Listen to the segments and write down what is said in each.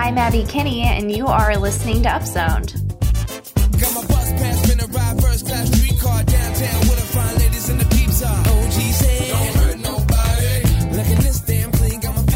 I'm Abby Kinney, and you are listening to Upzoned. Got my bus pass, finna ride first class streetcar downtown with the fine ladies in the peeps are. OG's head, don't hurt nobody. Look at this damn clean, got my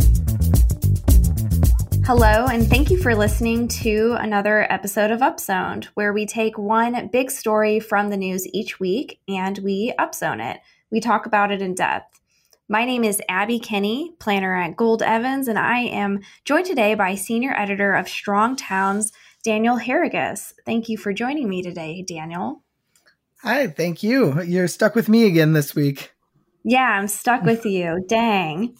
fit on. Hello, and thank you for listening to another episode of Upzoned, where we take one big story from the news each week and we upzone it. We talk about it in depth. My name is Abby Kinney, planner at Gold Evans, and I am joined today by senior editor of Strong Towns, Daniel Harrigus. Thank you for joining me today, Daniel. Hi, thank you. You're stuck with me again this week. Yeah, I'm stuck with you. Dang.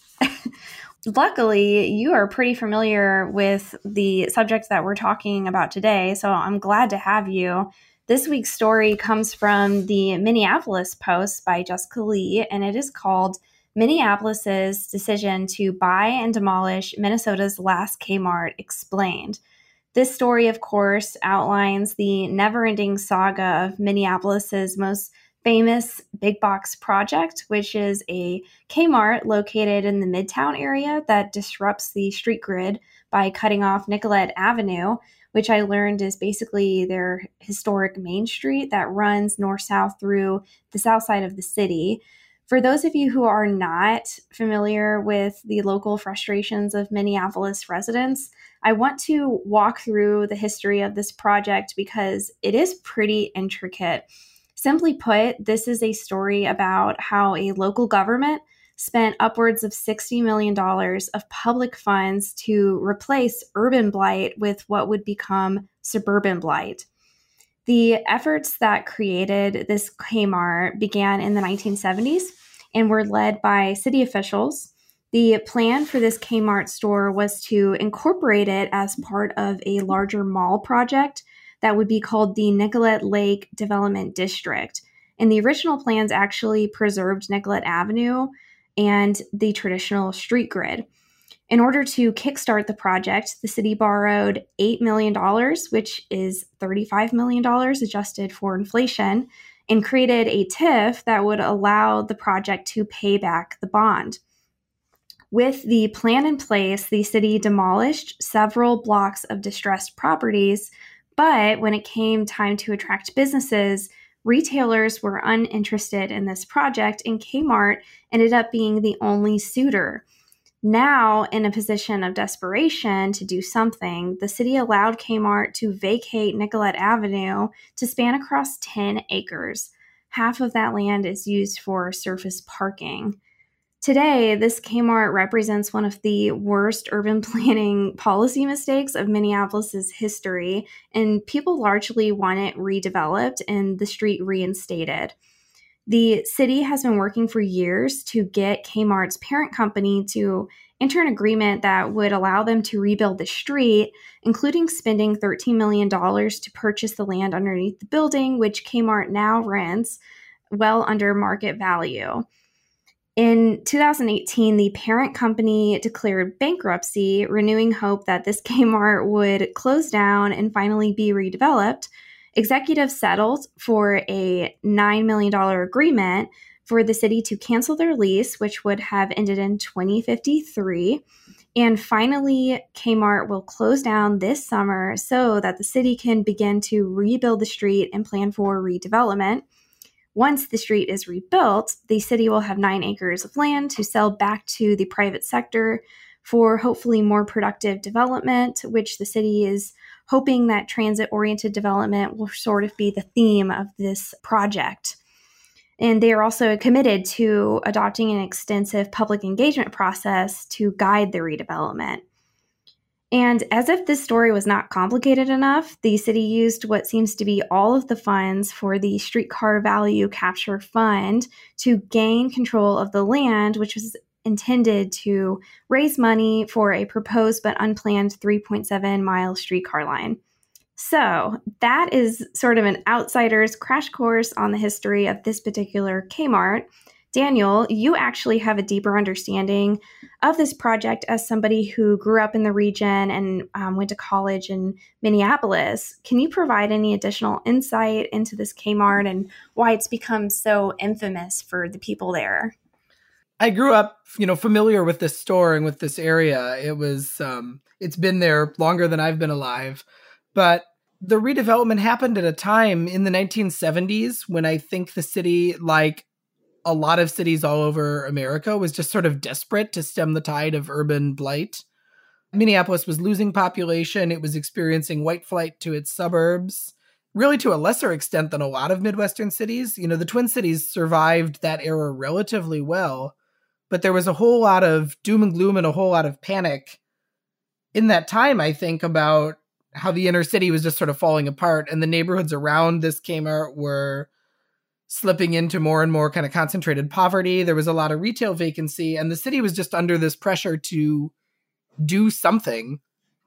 Luckily, you are pretty familiar with the subjects that we're talking about today, so I'm glad to have you. This week's story comes from the Minneapolis Post by Jessica Lee, and it is called Minneapolis's Decision to Buy and Demolish Minnesota's Last Kmart Explained. This story, of course, outlines the never-ending saga of Minneapolis's most famous big box project, which is a Kmart located in the Midtown area that disrupts the street grid by cutting off Nicollet Avenue, which I learned is basically their historic main street that runs north-south through the south side of the city. For those of you who are not familiar with the local frustrations of Minneapolis residents, I want to walk through the history of this project because it is pretty intricate. Simply put, this is a story about how a local government spent upwards of $60 million of public funds to replace urban blight with what would become suburban blight. The efforts that created this Kmart began in the 1970s and were led by city officials. The plan for this Kmart store was to incorporate it as part of a larger mall project that would be called the Nicollet Lake Development District. And the original plans actually preserved Nicollet Avenue and the traditional street grid. In order to kickstart the project, the city borrowed $8 million, which is $35 million adjusted for inflation, and created a TIF that would allow the project to pay back the bond. With the plan in place, the city demolished several blocks of distressed properties, but when it came time to attract businesses, retailers were uninterested in this project, and Kmart ended up being the only suitor. Now, in a position of desperation to do something, the city allowed Kmart to vacate Nicollet Avenue to span across 10 acres. Half of that land is used for surface parking. Today, this Kmart represents one of the worst urban planning policy mistakes of Minneapolis's history, and people largely want it redeveloped and the street reinstated. The city has been working for years to get Kmart's parent company to enter an agreement that would allow them to rebuild the street, including spending $13 million to purchase the land underneath the building, which Kmart now rents well under market value. In 2018, the parent company declared bankruptcy, renewing hope that this Kmart would close down and finally be redeveloped. Executives settled for a $9 million agreement for the city to cancel their lease, which would have ended in 2053. And finally, Kmart will close down this summer so that the city can begin to rebuild the street and plan for redevelopment. Once the street is rebuilt, the city will have 9 acres of land to sell back to the private sector for hopefully more productive development, which the city is hoping that transit-oriented development will sort of be the theme of this project. And they are also committed to adopting an extensive public engagement process to guide the redevelopment. And as if this story was not complicated enough, the city used what seems to be all of the funds for the Streetcar Value Capture Fund to gain control of the land, which was intended to raise money for a proposed but unplanned 3.7-mile streetcar line. So that is sort of an outsider's crash course on the history of this particular Kmart. Daniel, you actually have a deeper understanding of this project as somebody who grew up in the region and went to college in Minneapolis. Can you provide any additional insight into this Kmart and why it's become so infamous for the people there? I grew up, familiar with this store and with this area. It was, it's been there longer than I've been alive. But the redevelopment happened at a time in the 1970s when I think the city, like a lot of cities all over America, was just sort of desperate to stem the tide of urban blight. Minneapolis was losing population. It was experiencing white flight to its suburbs, really to a lesser extent than a lot of Midwestern cities. The Twin Cities survived that era relatively well, but there was a whole lot of doom and gloom and a whole lot of panic in that time, I think, about how the inner city was just sort of falling apart, and the neighborhoods around this Kmart were slipping into more and more kind of concentrated poverty. There was a lot of retail vacancy, and the city was just under this pressure to do something.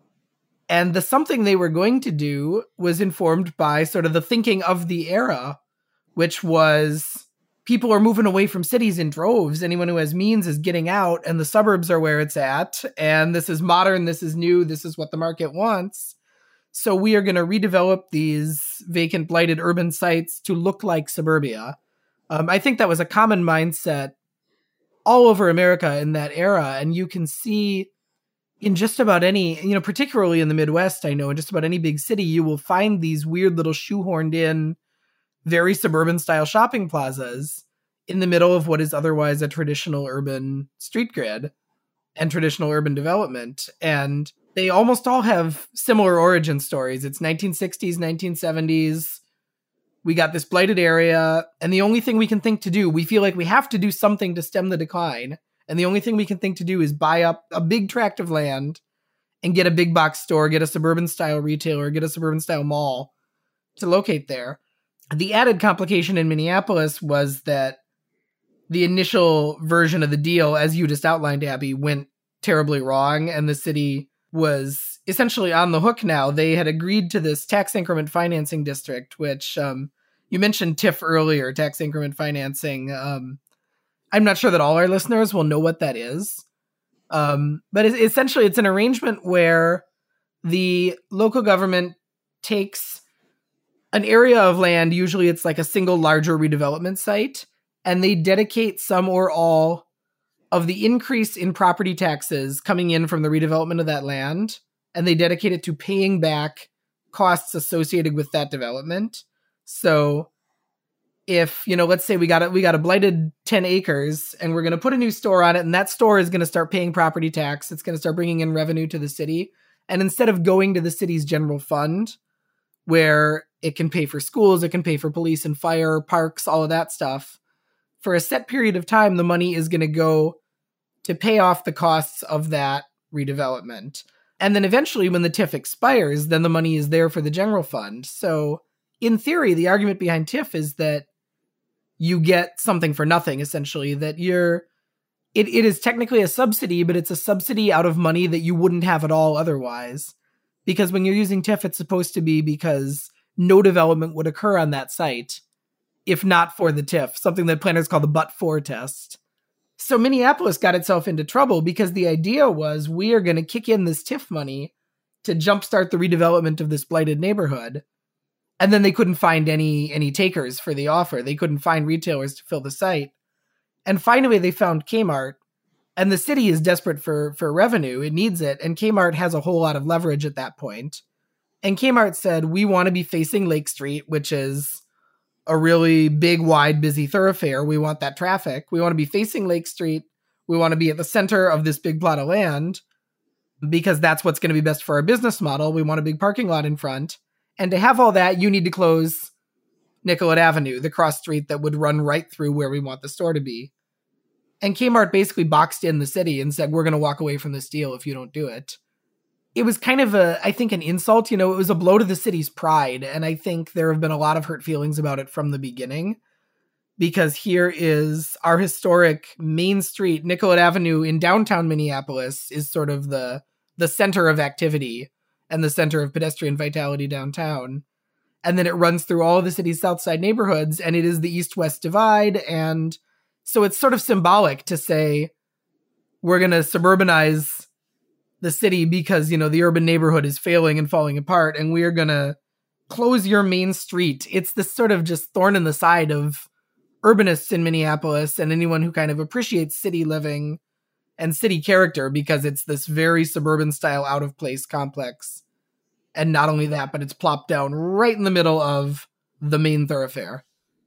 And the something they were going to do was informed by sort of the thinking of the era, which was people are moving away from cities in droves. Anyone who has means is getting out, and the suburbs are where it's at. And this is modern, this is new, this is what the market wants. So we are going to redevelop these vacant, blighted urban sites to look like suburbia. I think that was a common mindset all over America in that era. And you can see in just about any, particularly in the Midwest, I know, in just about any big city, you will find these weird little shoehorned in, very suburban style shopping plazas in the middle of what is otherwise a traditional urban street grid and traditional urban development. And they almost all have similar origin stories. It's 1960s, 1970s. We got this blighted area, and the only thing we can think to do, we feel like we have to do something to stem the decline. And the only thing we can think to do is buy up a big tract of land and get a big box store, get a suburban style retailer, get a suburban style mall to locate there. The added complication in Minneapolis was that the initial version of the deal, as you just outlined, Abby, went terribly wrong, and the city was essentially on the hook now. They had agreed to this tax increment financing district, which you mentioned TIF earlier, tax increment financing. I'm not sure that all our listeners will know what that is. But essentially, it's an arrangement where the local government takes an area of land, usually it's like a single larger redevelopment site, and they dedicate some or all of the increase in property taxes coming in from the redevelopment of that land, and they dedicate it to paying back costs associated with that development. So if, let's say we got a blighted 10 acres and we're going to put a new store on it, and that store is going to start paying property tax. It's going to start bringing in revenue to the city. And instead of going to the city's general fund, where it can pay for schools, it can pay for police and fire, parks, all of that stuff, for a set period of time, the money is going to go to pay off the costs of that redevelopment. And then eventually, when the TIF expires, then the money is there for the general fund. So in theory, the argument behind TIF is that you get something for nothing, essentially, that it is technically a subsidy, but it's a subsidy out of money that you wouldn't have at all otherwise. Because when you're using TIF, it's supposed to be because no development would occur on that site if not for the TIF, something that planners call the but-for test. So Minneapolis got itself into trouble because the idea was we are going to kick in this TIF money to jumpstart the redevelopment of this blighted neighborhood. And then they couldn't find any takers for the offer. They couldn't find retailers to fill the site. And finally, they found Kmart. And the city is desperate for revenue. It needs it. And Kmart has a whole lot of leverage at that point. And Kmart said, we want to be facing Lake Street, which is a really big, wide, busy thoroughfare. We want that traffic. We want to be facing Lake Street. We want to be at the center of this big plot of land because that's what's going to be best for our business model. We want a big parking lot in front. And to have all that, you need to close Nicollet Avenue, the cross street that would run right through where we want the store to be. And Kmart basically boxed in the city and said, we're going to walk away from this deal if you don't do it. It was kind of I think an insult. It was a blow to the city's pride. And I think there have been a lot of hurt feelings about it from the beginning. Because here is our historic main street, Nicollet Avenue in downtown Minneapolis is sort of the center of activity and the center of pedestrian vitality downtown. And then it runs through all of the city's south side neighborhoods, and it is the east-west divide. And so it's sort of symbolic to say, we're going to suburbanize the city because, the urban neighborhood is failing and falling apart, and we are going to close your main street. It's this sort of just thorn in the side of urbanists in Minneapolis and anyone who kind of appreciates city living and city character, because it's this very suburban style out of place complex. And not only that, but it's plopped down right in the middle of the main thoroughfare.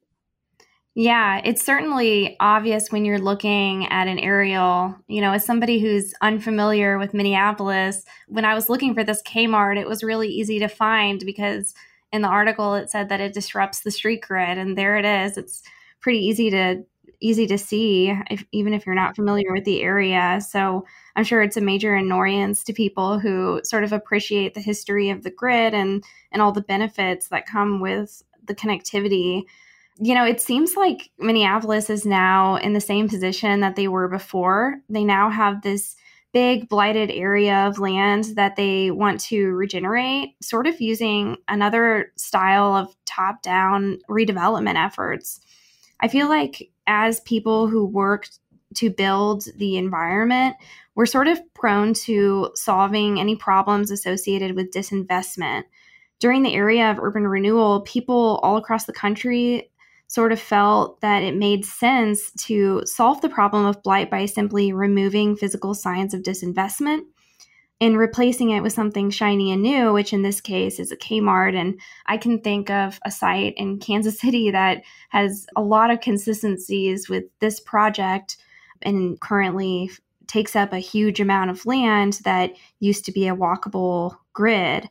Yeah, it's certainly obvious when you're looking at an aerial. As somebody who's unfamiliar with Minneapolis, when I was looking for this Kmart, it was really easy to find because in the article it said that it disrupts the street grid, and there it is. It's pretty easy to see, even if you're not familiar with the area. So I'm sure it's a major annoyance to people who sort of appreciate the history of the grid and all the benefits that come with the connectivity. It seems like Minneapolis is now in the same position that they were before. They now have this big blighted area of land that they want to regenerate, sort of using another style of top-down redevelopment efforts. I feel like as people who work to build the environment, we're sort of prone to solving any problems associated with disinvestment. During the area of urban renewal, people all across the country sort of felt that it made sense to solve the problem of blight by simply removing physical signs of disinvestment and replacing it with something shiny and new, which in this case is a Kmart. And I can think of a site in Kansas City that has a lot of consistencies with this project and currently takes up a huge amount of land that used to be a walkable grid.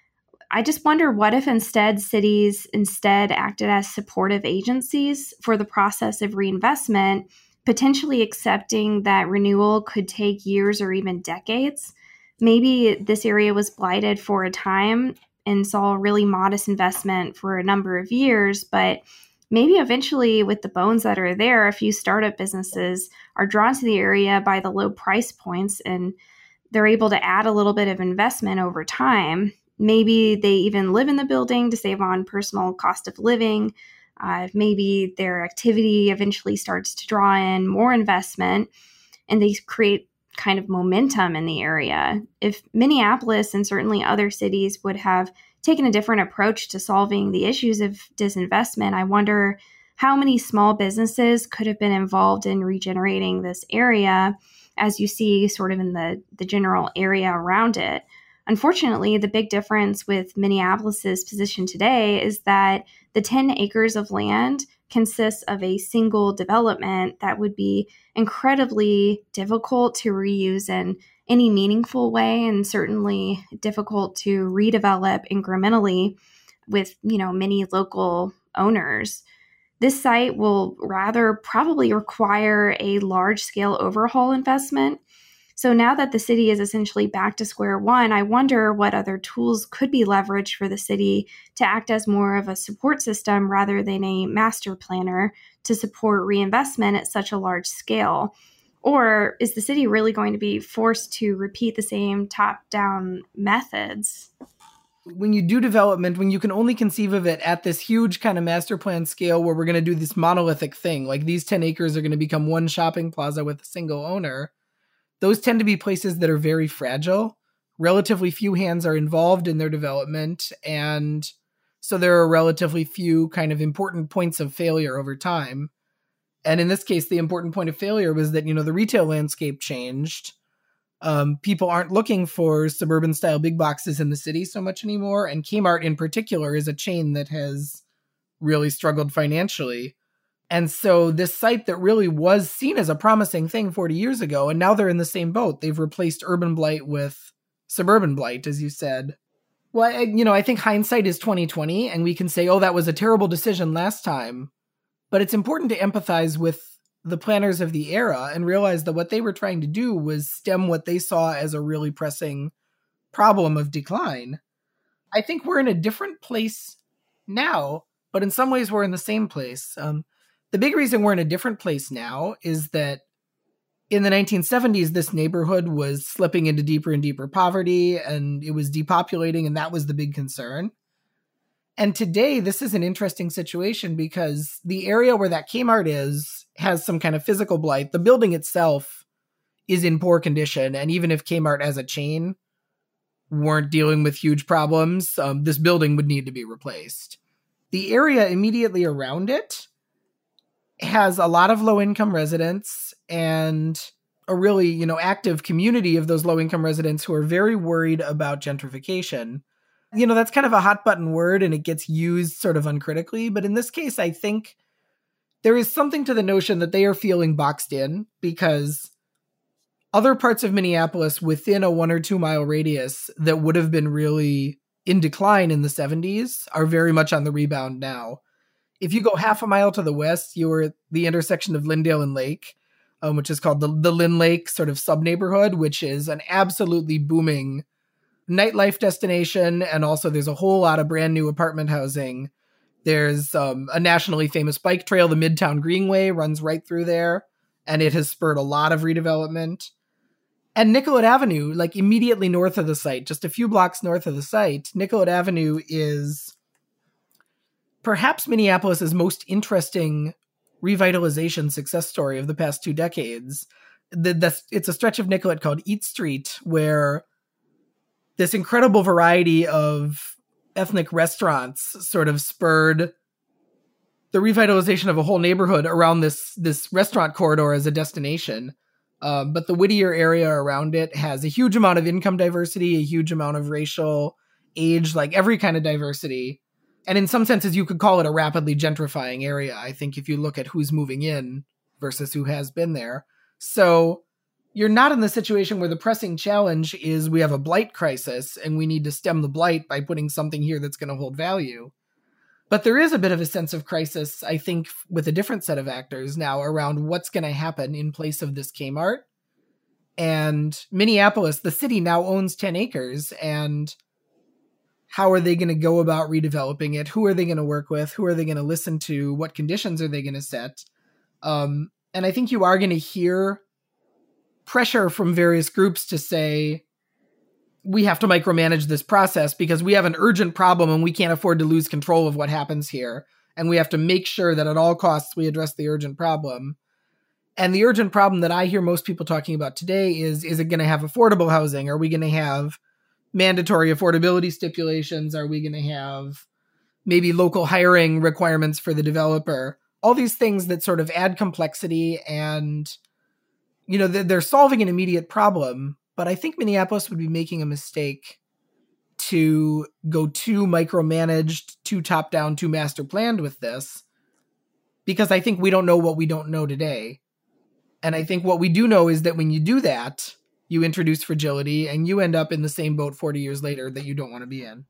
I just wonder, what if cities acted as supportive agencies for the process of reinvestment, potentially accepting that renewal could take years or even decades? Maybe this area was blighted for a time and saw really modest investment for a number of years, but maybe eventually with the bones that are there, a few startup businesses are drawn to the area by the low price points and they're able to add a little bit of investment over time. Maybe they even live in the building to save on personal cost of living. Maybe their activity eventually starts to draw in more investment and they create kind of momentum in the area. If Minneapolis and certainly other cities would have taken a different approach to solving the issues of disinvestment, I wonder how many small businesses could have been involved in regenerating this area, as you see sort of in the general area around it. Unfortunately, the big difference with Minneapolis's position today is that the 10 acres of land consists of a single development that would be incredibly difficult to reuse in any meaningful way, and certainly difficult to redevelop incrementally with, many local owners. This site will rather probably require a large-scale overhaul investment. So now that the city is essentially back to square one, I wonder what other tools could be leveraged for the city to act as more of a support system rather than a master planner to support reinvestment at such a large scale. Or is the city really going to be forced to repeat the same top-down methods? When you do development, when you can only conceive of it at this huge kind of master plan scale where we're going to do this monolithic thing, like these 10 acres are going to become one shopping plaza with a single owner, those tend to be places that are very fragile. Relatively few hands are involved in their development, and so there are relatively few kind of important points of failure over time. And in this case, the important point of failure was that, the retail landscape changed. People aren't looking for suburban style big boxes in the city so much anymore. And Kmart in particular is a chain that has really struggled financially. And so this site that really was seen as a promising thing 40 years ago, and now they're in the same boat. They've replaced urban blight with suburban blight, as you said. Well, I think hindsight is 20/20, and we can say, oh, that was a terrible decision last time. But it's important to empathize with the planners of the era and realize that what they were trying to do was stem what they saw as a really pressing problem of decline. I think we're in a different place now, but in some ways we're in the same place. The big reason we're in a different place now is that in the 1970s, this neighborhood was slipping into deeper and deeper poverty, and it was depopulating, and that was the big concern. And today, this is an interesting situation because the area where that Kmart has some kind of physical blight. The building itself is in poor condition, and even if Kmart as a chain weren't dealing with huge problems, this building would need to be replaced. The area immediately around it has a lot of low-income residents and a really, active community of those low-income residents who are very worried about gentrification. That's kind of a hot button word and it gets used sort of uncritically. But in this case, I think there is something to the notion that they are feeling boxed in because other parts of Minneapolis within a 1 or 2 mile radius that would have been really in decline in the 70s are very much on the rebound now. If you go half a mile to the west, you are at the intersection of Lyndale and Lake, which is called the Lynn Lake sort of sub-neighborhood, which is an absolutely booming nightlife destination. And also there's a whole lot of brand new apartment housing. There's a nationally famous bike trail, the Midtown Greenway, runs right through there. And it has spurred a lot of redevelopment. And Nicollet Avenue, like immediately north of the site, just a few blocks north of the site, Nicollet Avenue is perhaps Minneapolis's most interesting revitalization success story of the past 2 decades. It's a stretch of Nicollet called Eat Street, where this incredible variety of ethnic restaurants sort of spurred the revitalization of a whole neighborhood around this restaurant corridor as a destination. But the Whittier area around it has a huge amount of income diversity, a huge amount of racial, age, like every kind of diversity. And in some senses, you could call it a rapidly gentrifying area, I think, if you look at who's moving in versus who has been there. So you're not in the situation where the pressing challenge is we have a blight crisis and we need to stem the blight by putting something here that's going to hold value. But there is a bit of a sense of crisis, I think, with a different set of actors now around what's going to happen in place of this Kmart. And Minneapolis, the city, now owns 10 acres. And how are they going to go about redeveloping it? Who are they going to work with? Who are they going to listen to? What conditions are they going to set? And I think you are going to hear pressure from various groups to say, we have to micromanage this process because we have an urgent problem and we can't afford to lose control of what happens here. And we have to make sure that at all costs we address the urgent problem. And the urgent problem that I hear most people talking about today is it going to have affordable housing? Are we going to have mandatory affordability stipulations? Are we going to have maybe local hiring requirements for the developer? All these things that sort of add complexity and, they're solving an immediate problem. But I think Minneapolis would be making a mistake to go too micromanaged, too top-down, too master planned with this, because I think we don't know what we don't know today. And I think what we do know is that when you do that, you introduce fragility and you end up in the same boat 40 years later that you don't want to be in.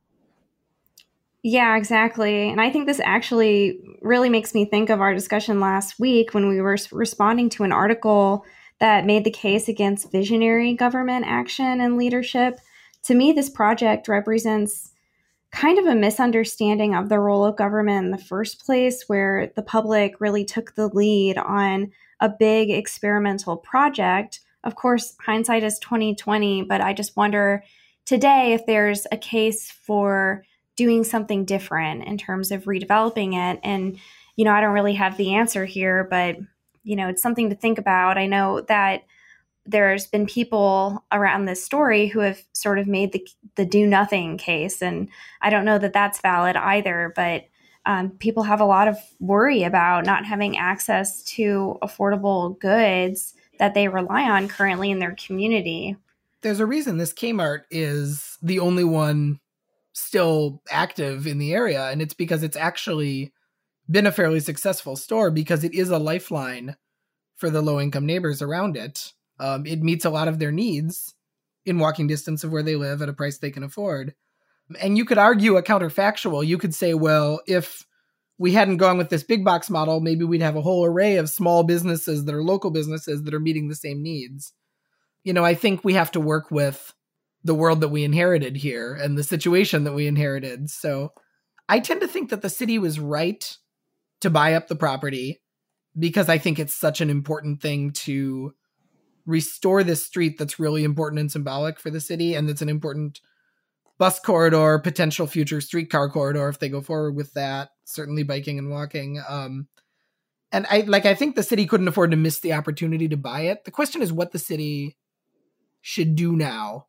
Yeah, exactly. And I think this actually really makes me think of our discussion last week when we were responding to an article that made the case against visionary government action and leadership. To me, this project represents kind of a misunderstanding of the role of government in the first place, where the public really took the lead on a big experimental project. Of course, hindsight is 2020, but I just wonder today if there's a case for doing something different in terms of redeveloping it. And, I don't really have the answer here, but it's something to think about. I know that there's been people around this story who have sort of made the do nothing case. And I don't know that that's valid either, but people have a lot of worry about not having access to affordable goods that they rely on currently in their community. There's a reason this Kmart is the only one still active in the area. And it's because it's actually been a fairly successful store because it is a lifeline for the low-income neighbors around it. It meets a lot of their needs in walking distance of where they live at a price they can afford. And you could argue a counterfactual. You could say, well, if we hadn't gone with this big box model, maybe we'd have a whole array of small businesses that are local businesses that are meeting the same needs. I think we have to work with the world that we inherited here and the situation that we inherited. So I tend to think that the city was right to buy up the property because I think it's such an important thing to restore this street that's really important and symbolic for the city, and that's an important bus corridor, potential future streetcar corridor if they go forward with that, certainly biking and walking. And I think the city couldn't afford to miss the opportunity to buy it. The question is what the city should do now.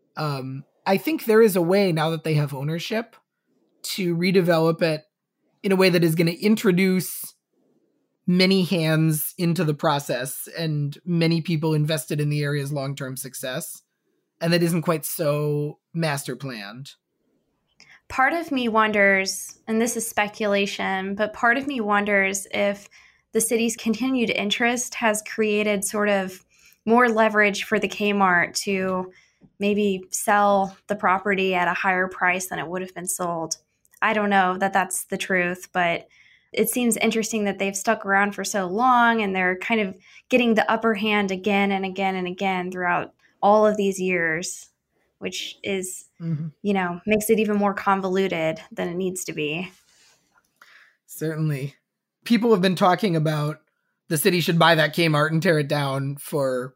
I think there is a way now that they have ownership to redevelop it in a way that is going to introduce many hands into the process and many people invested in the area's long-term success. And that isn't quite so master planned. Part of me wonders, and this is speculation, but part of me wonders if the city's continued interest has created sort of more leverage for the Kmart to maybe sell the property at a higher price than it would have been sold. I don't know that that's the truth, but it seems interesting that they've stuck around for so long and they're kind of getting the upper hand again and again and again throughout all of these years, which is, makes it even more convoluted than it needs to be. Certainly. People have been talking about the city should buy that Kmart and tear it down for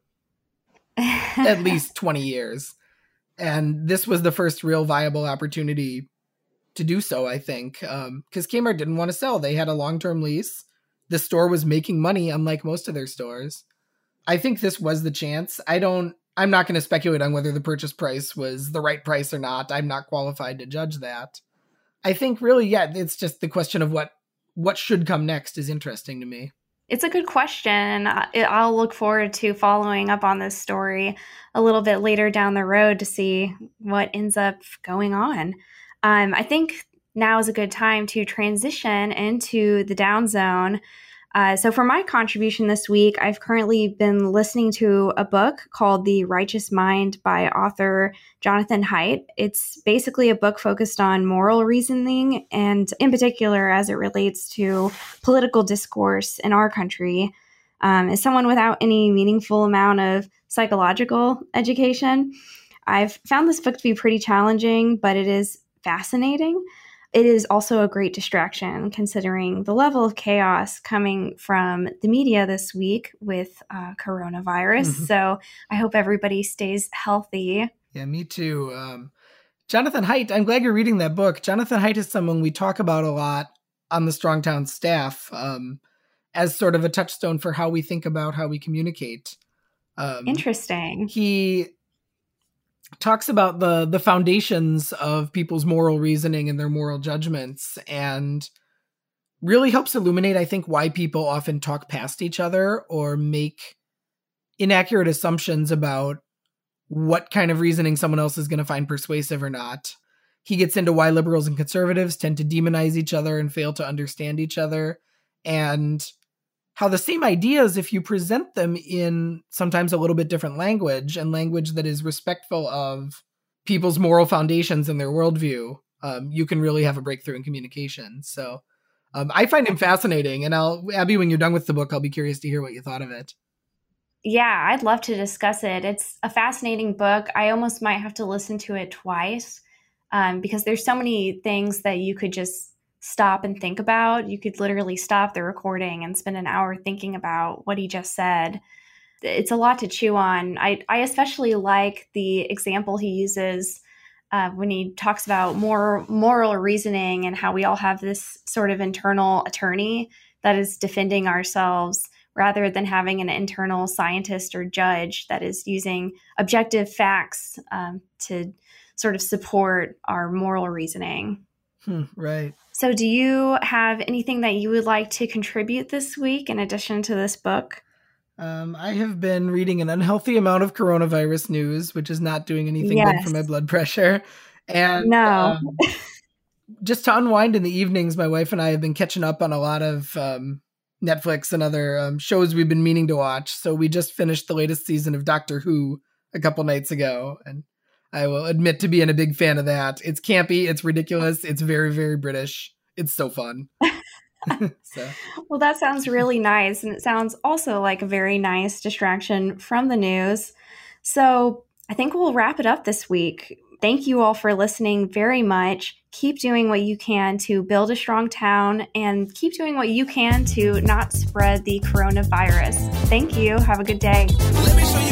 at least 20 years. And this was the first real viable opportunity to do so, I think, because Kmart didn't want to sell. They had a long-term lease. The store was making money, unlike most of their stores. I think this was the chance. I'm not going to speculate on whether the purchase price was the right price or not. I'm not qualified to judge that. I think really, it's just the question of what should come next is interesting to me. It's a good question. I'll look forward to following up on this story a little bit later down the road to see what ends up going on. I think now is a good time to transition into the down zone. So for my contribution this week, I've currently been listening to a book called The Righteous Mind by author Jonathan Haidt. It's basically a book focused on moral reasoning and in particular as it relates to political discourse in our country. As someone without any meaningful amount of psychological education, I've found this book to be pretty challenging, but it is fascinating. It is also a great distraction considering the level of chaos coming from the media this week with coronavirus. So I hope everybody stays healthy. Yeah, me too. Jonathan Haidt, I'm glad you're reading that book. Jonathan Haidt is someone we talk about a lot on the Strongtown staff as sort of a touchstone for how we think about how we communicate. Interesting. He talks about the foundations of people's moral reasoning and their moral judgments and really helps illuminate, I think, why people often talk past each other or make inaccurate assumptions about what kind of reasoning someone else is going to find persuasive or not. He gets into why liberals and conservatives tend to demonize each other and fail to understand each other, and how the same ideas, if you present them in sometimes a little bit different language and language that is respectful of people's moral foundations and their worldview, you can really have a breakthrough in communication. So I find him fascinating. And Abby, when you're done with the book, I'll be curious to hear what you thought of it. Yeah, I'd love to discuss it. It's a fascinating book. I almost might have to listen to it twice because there's so many things that you could just stop and think about. You could literally stop the recording and spend an hour thinking about what he just said. It's a lot to chew on. I especially like the example he uses when he talks about moral reasoning and how we all have this sort of internal attorney that is defending ourselves rather than having an internal scientist or judge that is using objective facts to sort of support our moral reasoning. Right. So do you have anything that you would like to contribute this week in addition to this book? I have been reading an unhealthy amount of coronavirus news, which is not doing anything good for my blood pressure. And just to unwind in the evenings, my wife and I have been catching up on a lot of Netflix and other shows we've been meaning to watch. So we just finished the latest season of Doctor Who a couple nights ago, and I will admit to being a big fan of that. It's campy, it's ridiculous, it's very, very British. It's so fun. Well, that sounds really nice. And it sounds also like a very nice distraction from the news. So I think we'll wrap it up this week. Thank you all for listening very much. Keep doing what you can to build a strong town and keep doing what you can to not spread the coronavirus. Thank you. Have a good day. Let me show you